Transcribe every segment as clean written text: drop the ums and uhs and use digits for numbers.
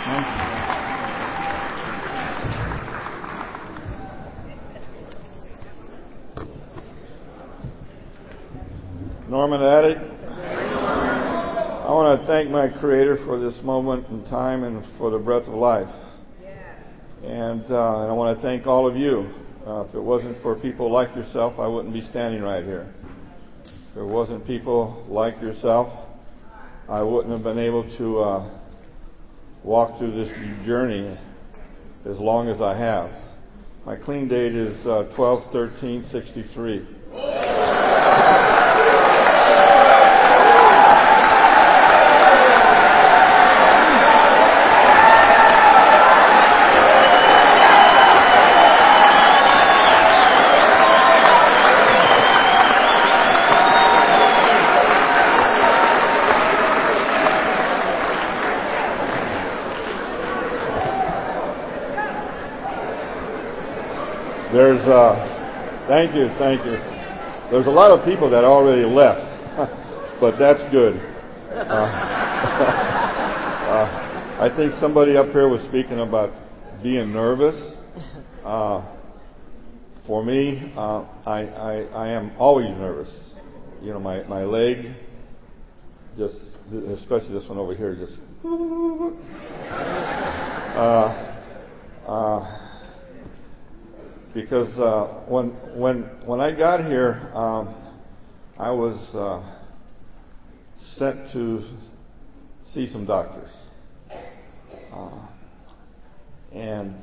Norman Attic. I want to thank my Creator for this moment in time and for the breath of life. And I want to thank all of you. If it wasn't for people like yourself, I wouldn't be standing right here. If it wasn't people like yourself, I wouldn't have been able to walk through this journey as long as I have. My clean date is 12/13/63. Thank you. There's a lot of people that already left, but that's good. I think somebody up here was speaking about being nervous. For me, I am always nervous. You know, my leg, just especially this one over here, just. Because when I got here, I was sent to see some doctors, and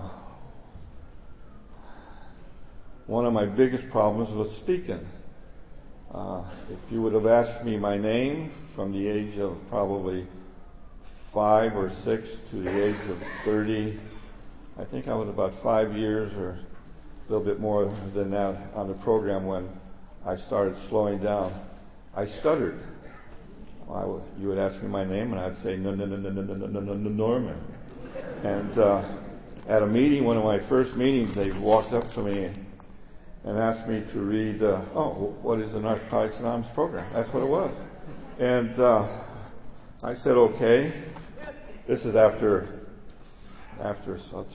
one of my biggest problems was speaking. If you would have asked me my name from the age of probably 5 or 6 to the age of 30, I think I was about 5 years or a little bit more than that on the program when I started slowing down. I stuttered. You would ask me my name, and I'd say, no, Norman. And at a meeting, one of my first meetings, they walked up to me and asked me to read, what is the Narcotics Anonymous program? That's what it was. And I said, okay. This is after after about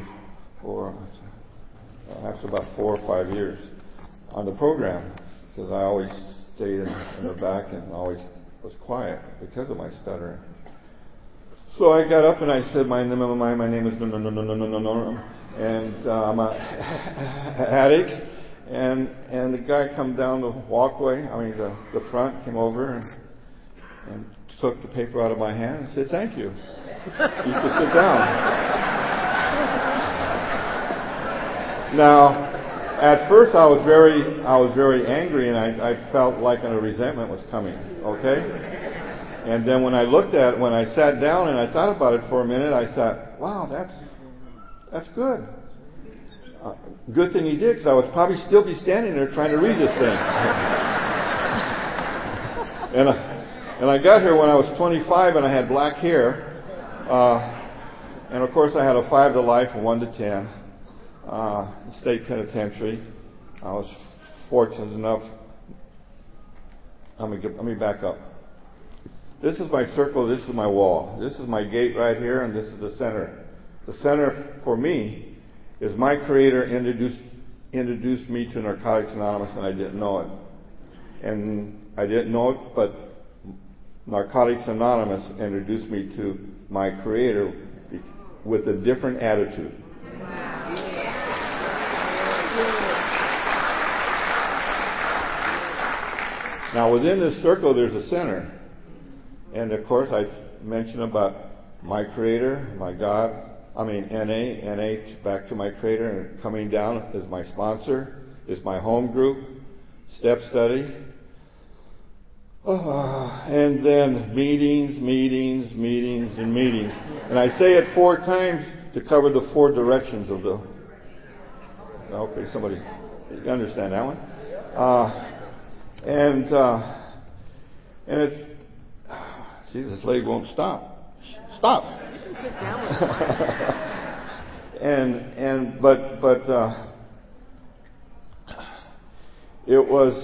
4 or 5 years on the program, because I always stayed in the back and always was quiet because of my stuttering. So I got up and I said, my name is Norm, and I'm an addict. And the guy come down the walkway, the front, came over and took the paper out of my hand and said, thank you. You can sit down. Now, at first I was very angry, and I felt like a resentment was coming. Okay, and then when I sat down and I thought about it for a minute, I thought, wow, that's good. Good thing he did, because I would probably still be standing there trying to read this thing. And I got here when I was 25, and I had black hair. And of course I had a 5 to life and 1 to 10. State penitentiary. I was fortunate enough. Let me back up. This is my circle. This is my wall. This is my gate right here, and this is the center. The center for me is my Creator introduced me to Narcotics Anonymous, and I didn't know it. And I didn't know it, but Narcotics Anonymous introduced me to my Creator with a different attitude. Now, within this circle, there's a center. And, of course, I mentioned about my Creator, my God, NA, back to my Creator, and coming down is my sponsor, is my home group, step study, and then meetings. And I say it 4 times to cover the 4 directions of the... Okay, somebody, you understand that one? And it's... See, this leg won't stop. Stop! You can sit down with it was...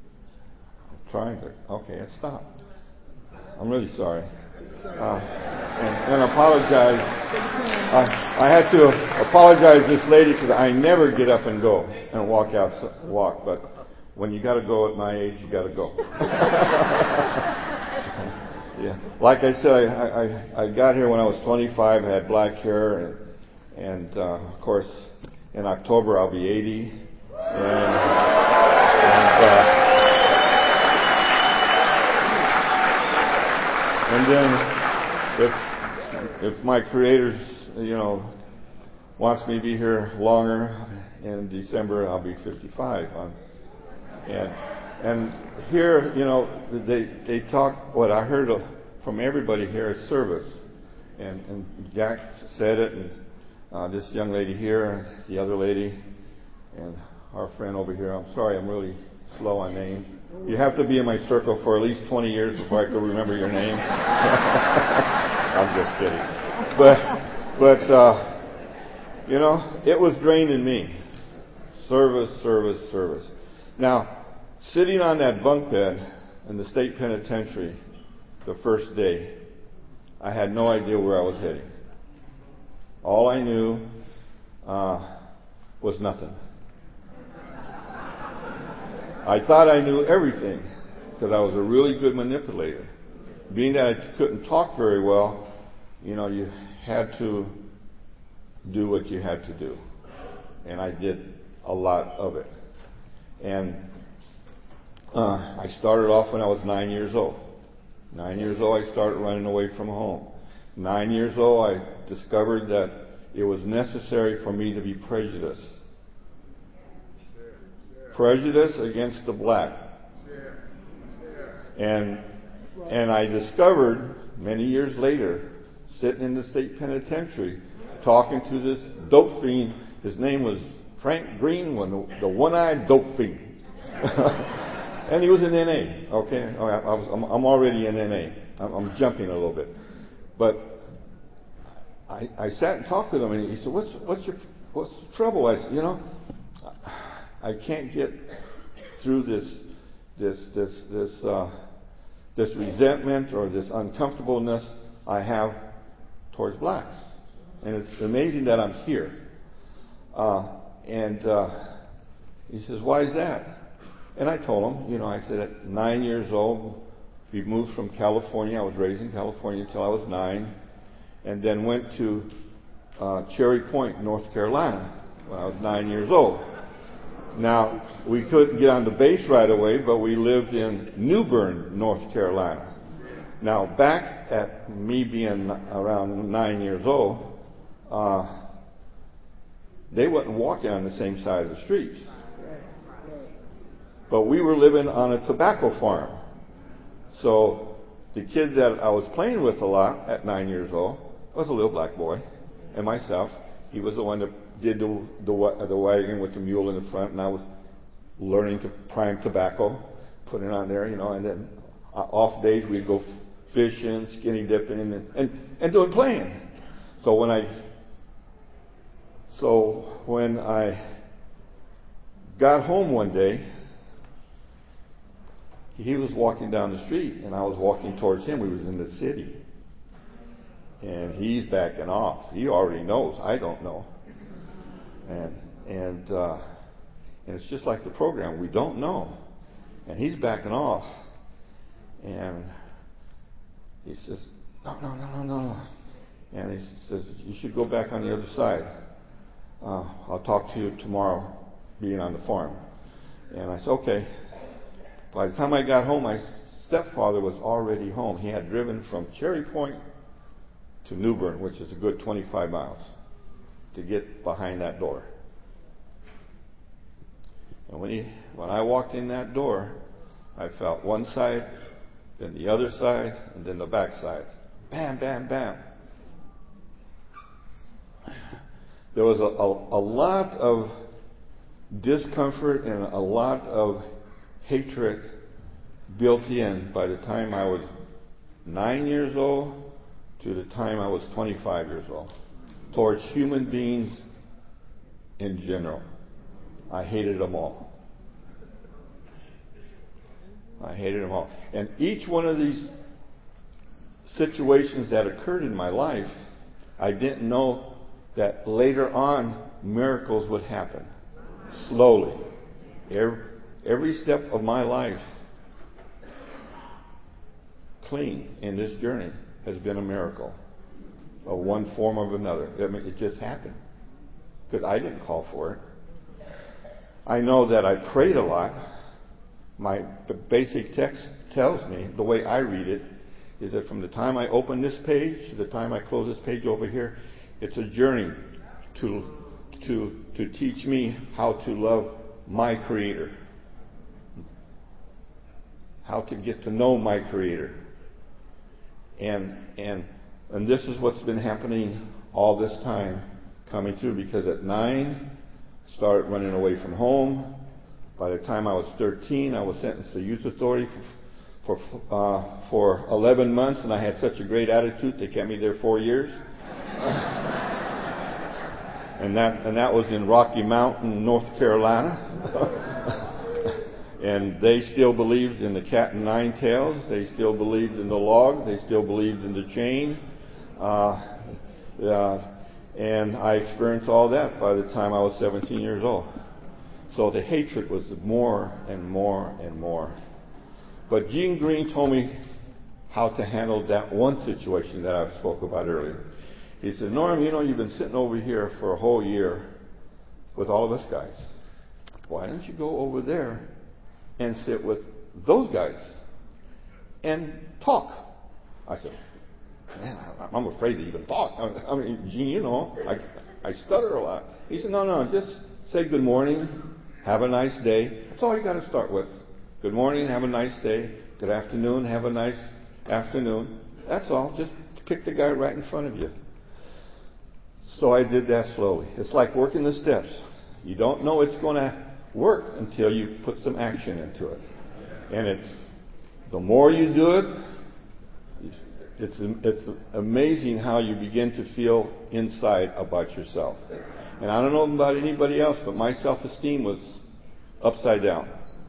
trying to... Okay, it stopped. I'm really sorry. and apologize. I had to apologize to this lady because I never get up and go and walk. But when you got to go at my age, you got to go. Yeah, like I said, I got here when I was 25. I had black hair, and of course, in October I'll be 80. And then, if my Creator, wants me to be here longer, in December I'll be 55. And here, they talk. What I heard from everybody here is service, and Jack said it, and this young lady here, and the other lady, and our friend over here. I'm sorry, I'm really slow on names. You have to be in my circle for at least 20 years before I can remember your name. I'm just kidding. But it was drained in me. Service. Now, sitting on that bunk bed in the state penitentiary the first day, I had no idea where I was heading. All I knew was nothing. I thought I knew everything because I was a really good manipulator. Being that I couldn't talk very well, you had to do what you had to do. And I did a lot of it. And I started off when I was 9 years old. 9 years old, I started running away from home. 9 years old, I discovered that it was necessary for me to be prejudiced. Prejudice against the black. And I discovered many years later, sitting in the state penitentiary, talking to this dope fiend. His name was Frank Green, the one-eyed dope fiend. And he was in NA. Okay, I'm already in NA. I'm jumping a little bit, but I sat and talked with him, and he said, "What's the trouble?" I said, I can't get through this resentment or this uncomfortableness I have towards blacks, and it's amazing that I'm here. He says, "Why is that?" And I told him, I said at 9 years old, we moved from California. I was raised in California until I was 9, and then went to Cherry Point, North Carolina, when I was 9 years old. Now, we couldn't get on the base right away, but we lived in New Bern, North Carolina. Now, back at me being around 9 years old, they wasn't walking on the same side of the streets. But we were living on a tobacco farm. So the kid that I was playing with a lot at 9 years old was a little black boy, and myself. He was the one that did the wagon with the mule in the front, and I was learning to prime tobacco, putting it on there, and then off days we'd go fishing, skinny dipping, and doing playing. So when I got home one day, he was walking down the street, and I was walking towards him. We was in the city. And he's backing off. He already knows. I don't know. And it's just like the program. We don't know. And he's backing off. And he says, No. And he says, "You should go back on the other side. I'll talk to you tomorrow, being on the farm." And I said, "Okay." By the time I got home, my stepfather was already home. He had driven from Cherry Point to New Bern, which is a good 25 miles, to get behind that door. And when I walked in that door, I felt one side, then the other side, and then the back side. Bam, bam, bam. There was a lot of discomfort and a lot of hatred built in by the time I was 9 years old to the time I was 25 years old towards human beings in general. I hated them all. And each one of these situations that occurred in my life, I didn't know that later on miracles would happen. Slowly. Every step of my life, clean in this journey, has been a miracle of one form or another. I mean, it just happened because I didn't call for it. I know that I prayed a lot. The basic text tells me, the way I read it, is that from the time I open this page to the time I close this page over here, it's a journey to teach me how to love my Creator, how to get to know my Creator, and this is what's been happening all this time coming through. Because at 9, I started running away from home. By the time I was 13, I was sentenced to youth authority for 11 months, and I had such a great attitude they kept me there 4 years. and that was in Rocky Mountain, North Carolina. And they still believed in the cat and nine tails. They still believed in the log. They still believed in the chain. And I experienced all that by the time I was 17 years old. So the hatred was more and more and more. But Gene Green told me how to handle that one situation that I spoke about earlier. He said, Norm, you've been sitting over here for a whole year with all of us guys. Why don't you go over there and sit with those guys and talk? I said, man, I'm afraid to even talk. I mean, Gene, I stutter a lot. He said, no, just say good morning, have a nice day. That's all you got to start with. Good morning, have a nice day. Good afternoon, have a nice afternoon. That's all. Just pick the guy right in front of you. So I did that slowly. It's like working the steps. You don't know it's going to work until you put some action into it. And the more you do it, it's amazing how you begin to feel inside about yourself. And I don't know about anybody else, but my self-esteem was upside down.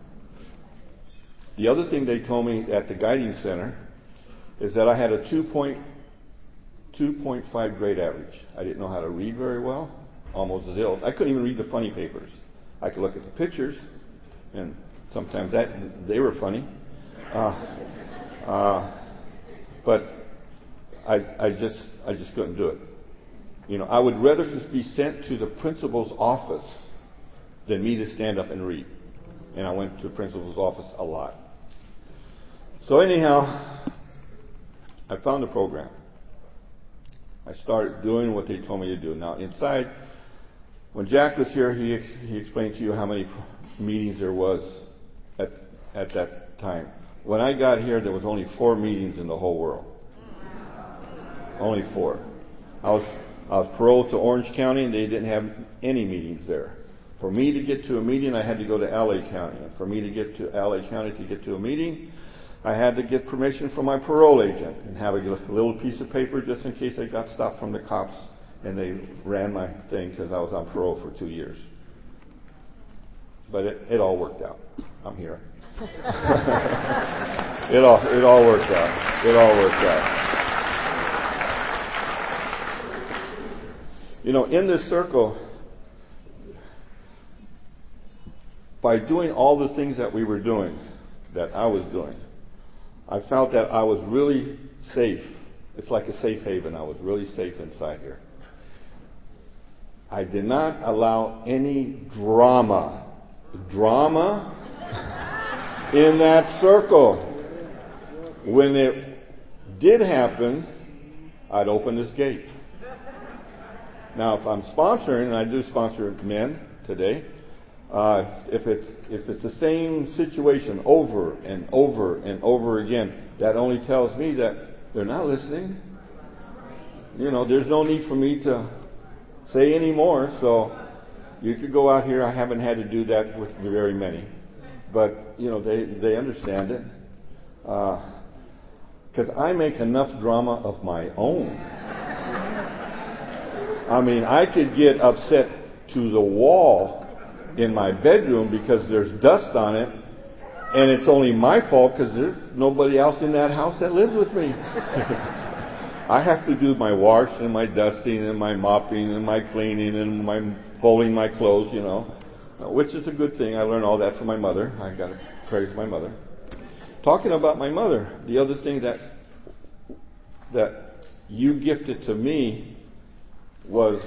The other thing they told me at the guiding center is that I had a 2.5 grade average. I didn't know how to read very well, almost zilch. I couldn't even read the funny papers. I could look at the pictures, and sometimes they were funny. But I just couldn't do it. I would rather just be sent to the principal's office than me to stand up and read. And I went to the principal's office a lot. So anyhow, I found the program. I started doing what they told me to do. Now inside, when Jack was here, he explained to you how many meetings there was at that time. When I got here, there was only 4 meetings in the whole world. Only 4. I was paroled to Orange County, and they didn't have any meetings there. For me to get to a meeting, I had to go to LA County. And for me to get to LA County to get to a meeting, I had to get permission from my parole agent and have a little piece of paper just in case I got stopped from the cops and they ran my thing because I was on parole for 2 years. But it all worked out. I'm here. It all worked out. It all worked out. In this circle, by doing all the things that we were doing, that I was doing, I felt that I was really safe. It's like a safe haven. I was really safe inside here. I did not allow any drama in that circle. When it did happen, I'd open this gate. Now, if I'm sponsoring, and I do sponsor men today, if it's the same situation over and over and over again, that only tells me that they're not listening. There's no need for me to say any more. So you could go out here. I haven't had to do that with very many, but they understand it because I make enough drama of my own. I mean, I could get upset to the wall in my bedroom because there's dust on it, And it's only my fault because there's nobody else in that house that lives with me. I have to do my wash and my dusting and my mopping and my cleaning and my folding my clothes, which is a good thing. I learned all that from my mother. I got to praise my mother. Talking about my mother, the other thing that you gifted to me was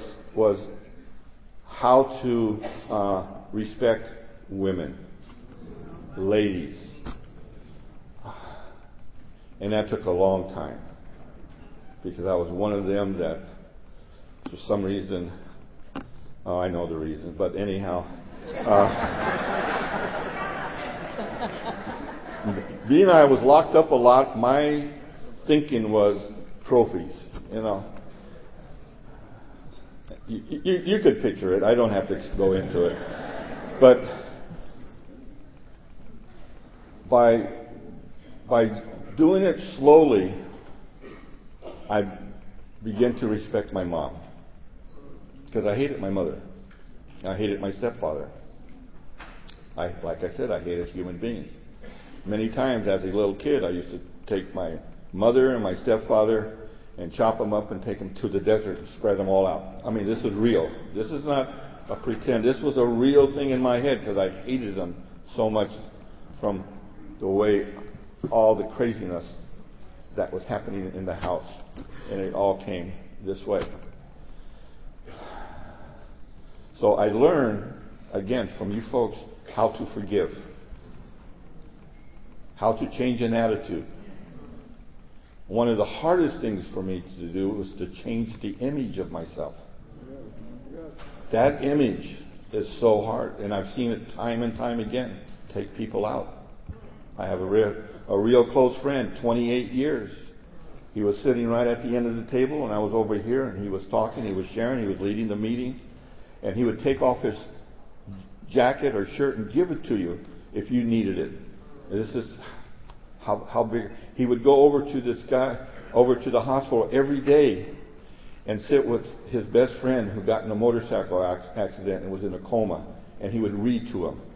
how to respect women, ladies, and that took a long time because I was one of them that, for some reason, I know the reason, but anyhow, being I was locked up a lot, my thinking was trophies, You could picture it. I don't have to go into it. But by doing it slowly, I began to respect my mom. Because I hated my mother. I hated my stepfather. Like I said, I hated human beings. Many times as a little kid, I used to take my mother and my stepfather and chop them up and take them to the desert and spread them all out. I mean, this was real. This is not a pretend. This was a real thing in my head because I hated them so much from the way all the craziness that was happening in the house. And it all came this way. So I learned, again, from you folks, how to forgive. How to change an attitude. One of the hardest things for me to do was to change the image of myself. That image is so hard, and I've seen it time and time again take people out. I have a real close friend, 28 years. He was sitting right at the end of the table, and I was over here, and he was talking, he was sharing, he was leading the meeting, and he would take off his jacket or shirt and give it to you if you needed it. This is how big. He would go over to this guy, over to the hospital every day and sit with his best friend who got in a motorcycle accident and was in a coma, and he would read to him.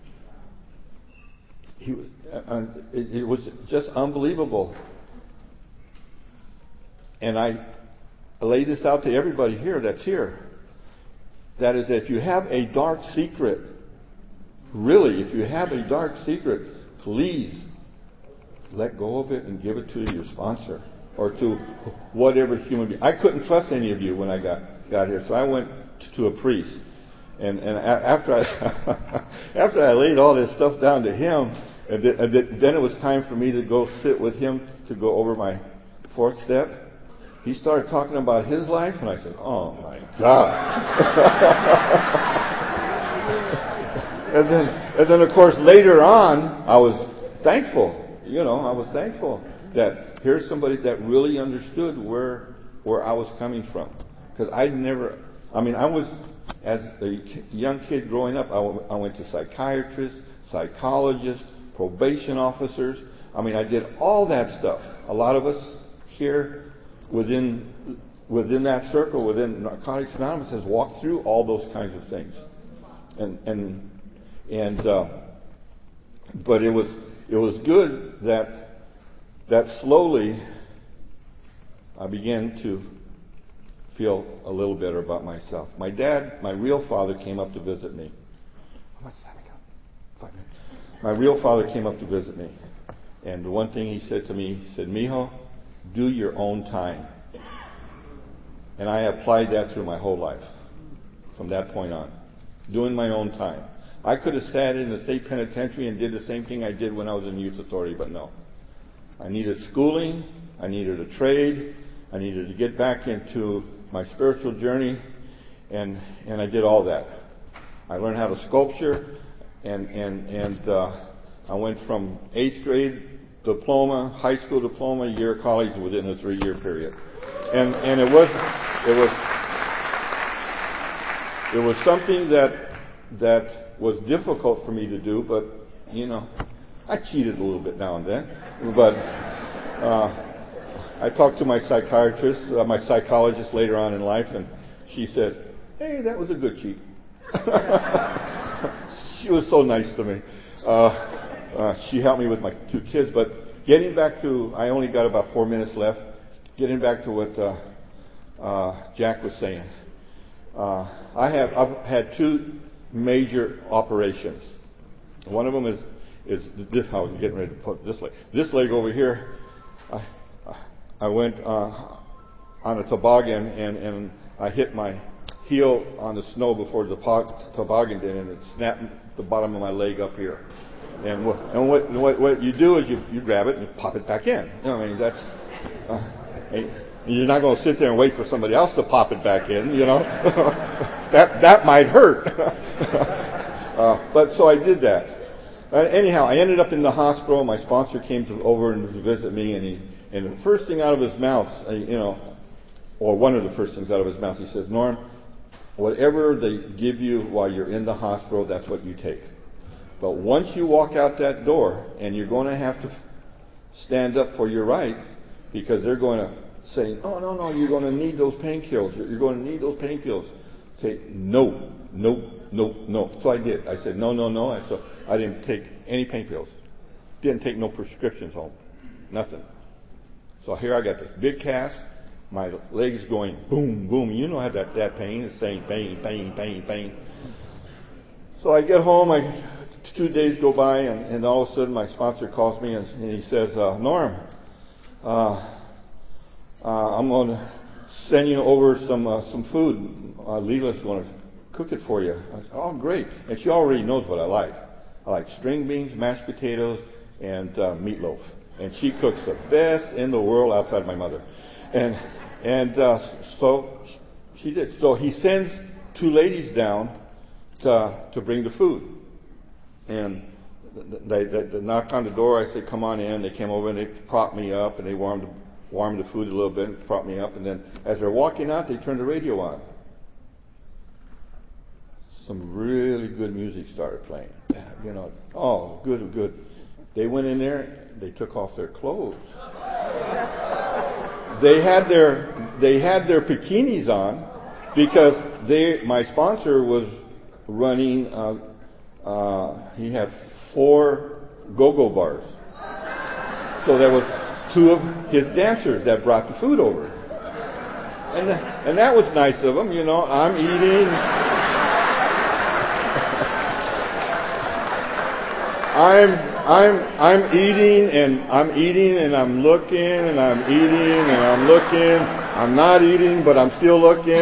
It was just unbelievable. And I lay this out to everybody here that's here. That is, if you have a dark secret, really, if you have a dark secret, please let go of it and give it to your sponsor or to whatever human being. I couldn't trust any of you when I got here, so I went to a priest. And after I laid all this stuff down to him, then it was time for me to go sit with him to go over my fourth step. He started talking about his life, and I said, "Oh my God!" and then of course later on, I was thankful. I was thankful that here's somebody that really understood where I was coming from. Because I was, as a young kid growing up, I went to psychiatrists, psychologists, probation officers. I did all that stuff. A lot of us here within that circle, within Narcotics Anonymous, has walked through all those kinds of things. But it was good that slowly I began to feel a little better about myself. My dad, my real father, came up to visit me. How much time we got? 5 minutes. My real father came up to visit me. And the one thing he said to me, he said, "Mijo, do your own time." And I applied that through my whole life from that point on. Doing my own time. I could have sat in the state penitentiary and did the same thing I did when I was in youth authority, but no. I needed schooling. I needed a trade. I needed to get back into my spiritual journey, and I did all that. I learned how to sculpture, and I went from 8th grade diploma, high school diploma, year of college within a 3-year period. And it was something that was difficult for me to do, but I cheated a little bit now and then. But I talked to my psychiatrist, my psychologist later on in life, and she said, "Hey, that was a good cheat." She was so nice to me. She helped me with my 2 kids. But getting back to, I only got about 4 minutes left. Getting back to what Jack was saying. I've had 2 major operations. One of them is this. I was getting ready to put this leg. This leg over here. I went on a toboggan and I hit my heel on the snow before the toboggan did, and it snapped the bottom of my leg up here. And what you do is you grab it and you pop it back in. You know, I mean, that's you're not going to sit there and wait for somebody else to pop it back in. You know, that might hurt. But so I did that. Anyhow, I ended up in the hospital. My sponsor came over to visit me, and the first thing out of his mouth, or one of the first things out of his mouth, he says, "Norm, whatever they give you while you're in the hospital, that's what you take. But once you walk out that door, and you're going to have to stand up for your right, because they're going to say, no, you're going to need those painkillers. You're going to need those painkillers." Say, no. So I did. I said, no. So I didn't take any pain pills. Didn't take no prescriptions home. Nothing. So here I got this big cast. My leg's going boom, boom. You know how that pain is saying pain. So I get home. 2 days go by, and all of a sudden my sponsor calls me and he says, "Norm, I'm going to send you over some food. Leela's going to cook it for you." I said, "Oh, great." And she already knows what I like. I like string beans, mashed potatoes, and meatloaf. And she cooks the best in the world outside my mother. And so she did. So he sends 2 ladies down to bring the food. And they knocked on the door. I said, "Come on in." They came over and they propped me up and they warmed the food a little bit and propped me up. And then as they're walking out, they turned the radio on. Some really good music started playing. You know, oh, good. They went in there. They took off their clothes. They had their bikinis on because my sponsor was running. He had 4 go-go bars. So there was 2 of his dancers that brought the food over, and that was nice of them. You know, I'm eating. I'm eating and I'm looking and I'm eating and I'm looking. I'm not eating, but I'm still looking.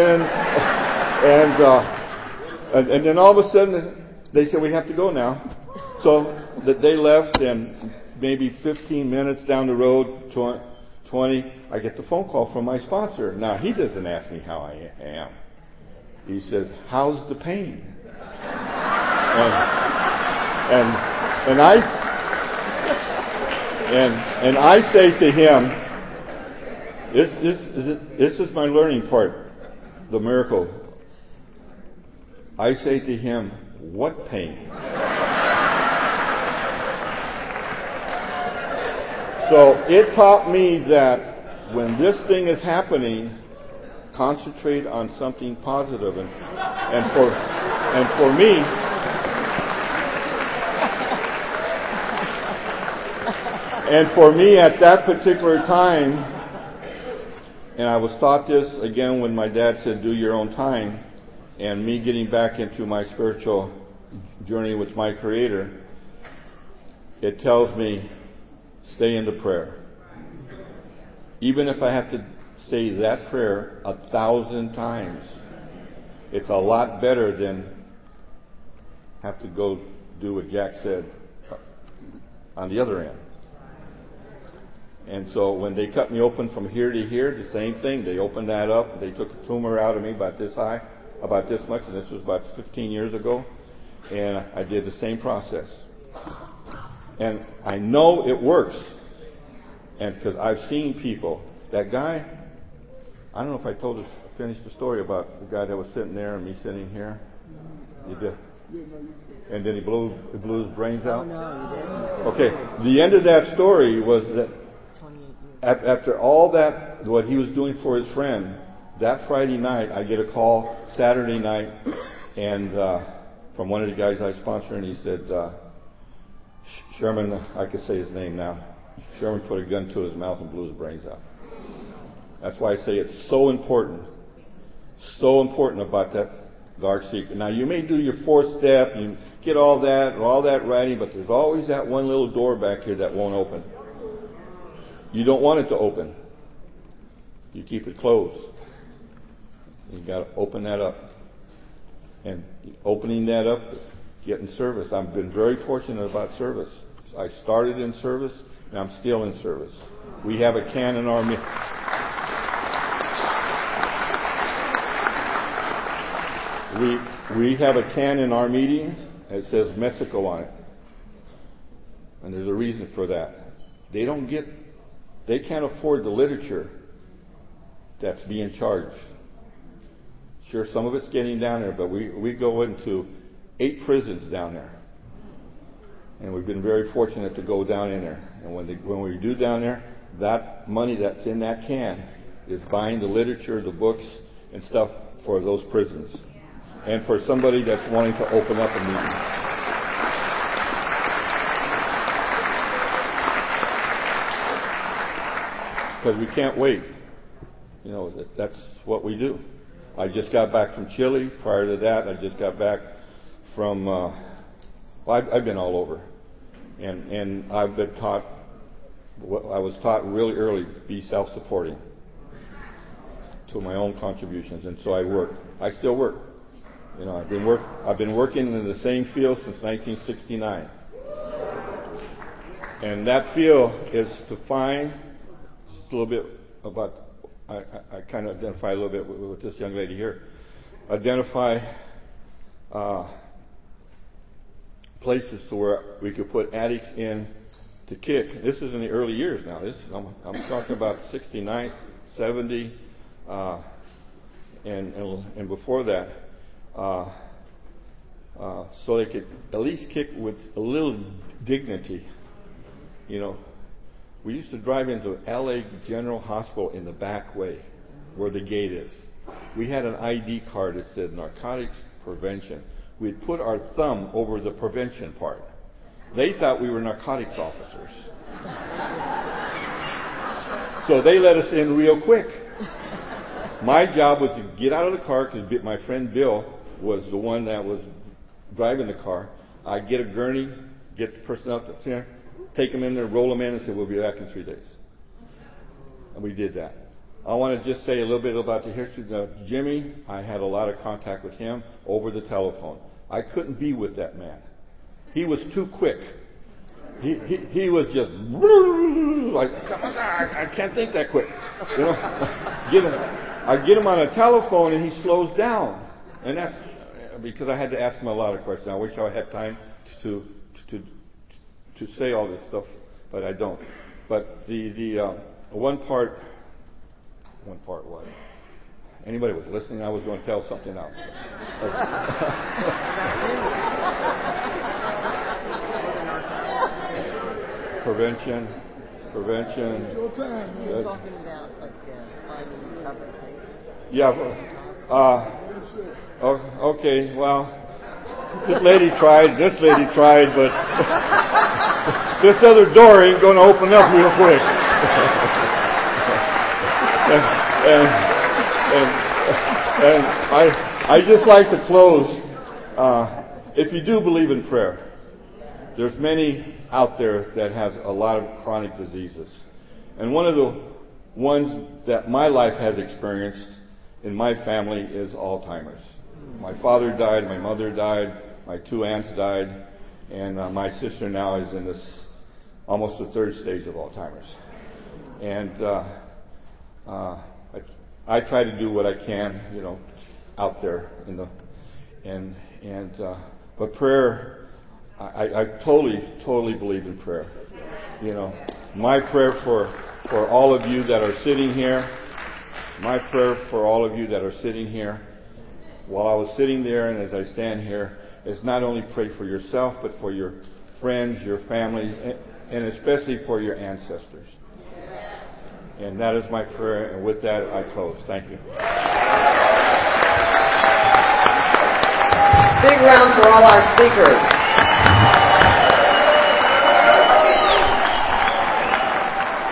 And then all of a sudden they said, "We have to go now." So they left, and maybe 15 minutes down the road, 20, I get the phone call from my sponsor. Now he doesn't ask me how I am. He says, "How's the pain?" And I say to him, this is my learning part, the miracle. I say to him, "What pain?" So it taught me that when this thing is happening, concentrate on something positive. And for me, at that particular time, and I was taught this again when my dad said, "Do your own time," and me getting back into my spiritual journey with my Creator, it tells me, stay in the prayer. Even if I have to say that prayer 1,000 times, it's a lot better than have to go do what Jack said on the other end. And so when they cut me open from here to here, the same thing. They opened that up. They took a tumor out of me about this high, about this much, and this was about 15 years ago. And I did the same process. And I know it works. And because I've seen people, that guy, I don't know if I finished the story about the guy that was sitting there and me sitting here. You did. And then he blew his brains out. Okay. The end of that story was that after all that, what he was doing for his friend, that Friday night, I get a call Saturday night, and from one of the guys I sponsor, and he said, Sherman, I could say his name now. Sherman put a gun to his mouth and blew his brains out. That's why I say it's so important about that dark secret. Now, you may do your fourth step, you get all that writing, but there's always that one little door back here that won't open. You don't want it to open. You keep it closed. You got to open that up. And opening that up, getting service. I've been very fortunate about service. I started in service, and I'm still in service. We have a can in our we have a can in our meeting that says Mexico on it. And there's a reason for that. They can't afford the literature that's being charged. Sure, some of it's getting down there, but we go into 8 prisons down there. And we've been very fortunate to go down in there. And when we do down there, that money that's in that can is buying the literature, the books, and stuff for those prisons. And for somebody that's wanting to open up a meeting. Because we can't wait. You know, that's what we do. I just got back from Chile. Prior to that, I just got back from, I've been all over. And I've been taught, I was taught really early, be self-supporting to my own contributions. And so I work. I still work. You know, I've been working in the same field since 1969. And that field is to find, just a little bit about, I kind of identify a little bit with this young lady here. Identify places to where we could put addicts in to kick. This is in the early years now. I'm talking about 69, 70, and before that. So they could at least kick with a little dignity. You know, we used to drive into LA General Hospital in the back way, where the gate is. We had an ID card that said narcotics prevention. We'd put our thumb over the prevention part. They thought we were narcotics officers. So they let us in real quick. My job was to get out of the car, because my friend Bill was the one that was driving the car. I'd get a gurney, get the person up there, take them in there, roll them in, and say, we'll be back in 3 days. And we did that. I want to just say a little bit about the history. Jimmy, I had a lot of contact with him over the telephone. I couldn't be with that man. He was too quick. He was just like, come on, I can't think that quick. You know, I get him on a telephone and he slows down. And that's because I had to ask him a lot of questions. I wish I had time to say all this stuff, but I don't. But the one part was, anybody was listening, I was going to tell something else. Prevention. It's your time, man. You're talking about like finding other places. Yeah. Okay, well, this lady tried, but this other door ain't going to open up real quick. and I just like to close. If you do believe in prayer, there's many out there that have a lot of chronic diseases. And one of the ones that my life has experienced in my family is Alzheimer's. My father died, my mother died, my 2 aunts died, and my sister now is in this almost the 3rd stage of Alzheimer's. And I try to do what I can, you know, out there in the but prayer, I totally believe in prayer. You know, my prayer for all of you that are sitting here. My prayer for all of you that are sitting here, while I was sitting there and as I stand here, is not only pray for yourself, but for your friends, your family, and especially for your ancestors. And that is my prayer, and with that, I close. Thank you. Big round for all our speakers.